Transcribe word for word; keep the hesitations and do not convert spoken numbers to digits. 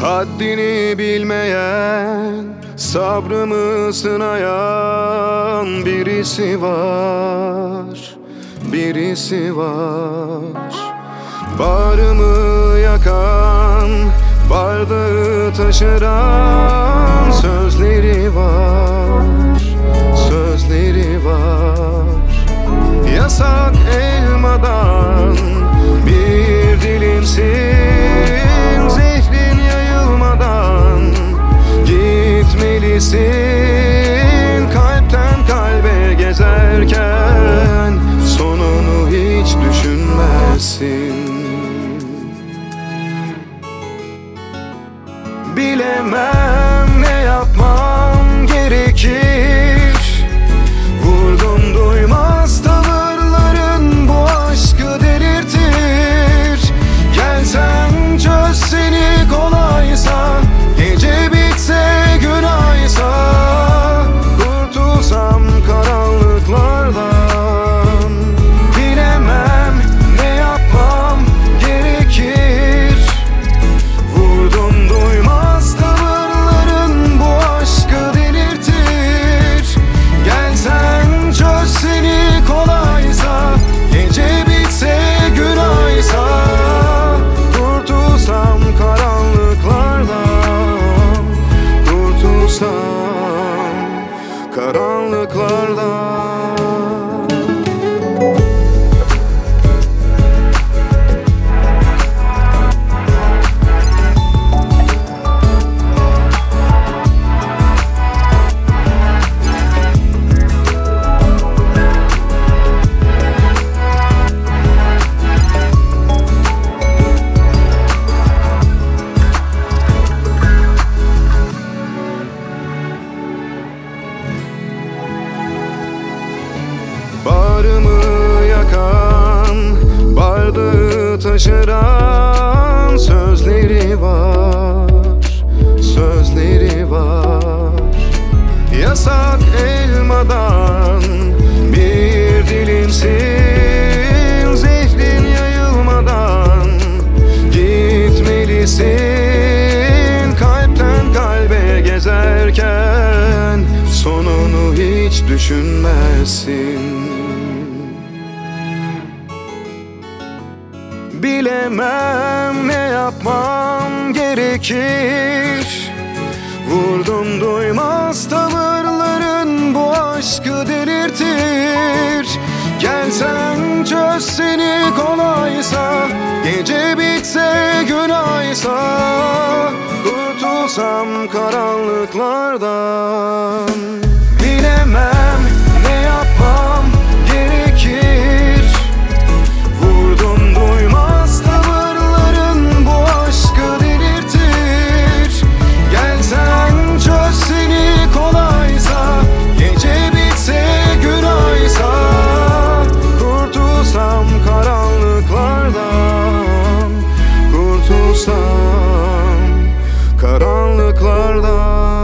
Haddini bilmeyen, sabrımı sınayan birisi var, birisi var. Bağrımı yakan, bardağı taşıran sözleri var, sözleri var. Yasak elmadan bir dilimsin, zehrin yayılmadan gitmelisin. Kalpten kalbe gezerken sonunu hiç düşünmezsin. Bilemem ne yapmam gerekir. Vurdum duymaz tavırların bu aşkı delirtir. Gelsen çözseni kolaysa, gece bitse gün aysa, kurtulsam karanlıklardan. Bilemem ne yapmam gerekir. Vurdum duymaz tavırların bu aşkı delirtir. Gelsen çözseni kolaysa, gece bitse gün aysa, kurtulsam karanlıklardan, kurtulsam karanlıklardan. Bağrımı yakan, bardağı taşıran sözleri var, sözleri var. Yasak elmadan bir dilimsin, zehrin yayılmadan gitmelisin. Kalpten kalbe gezerken sonunu hiç düşünmezsin. Bilemem ne yapmam gerekir. Vurdum duymaz tavırların bu aşkı delirtir. Gelsen çözseni kolaysa, gece bitse gün aysa, kurtulsam karanlıklardan. Bilemem ne yapmam gerekir. Vurdum duymaz tavırların bu aşkı delirtir. Gelsen çözseni kolaysa, gece bitse gün aysa, kurtulsam karanlıklardan, kurtulsam karanlıklardan.